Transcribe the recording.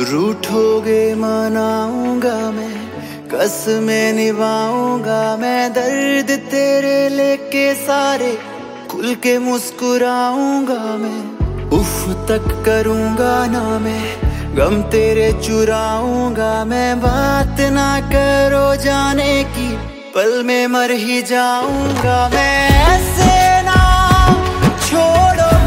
रूठोगे मनाऊंगा मैं, कसमें निभाऊंगा मैं, दर्द तेरे लेके सारे खुल के मुस्कुराऊंगा मैं। उफ तक करूंगा ना मैं, गम तेरे चुराऊंगा मैं, बात ना करो जाने की, पल में मर ही जाऊंगा मैं।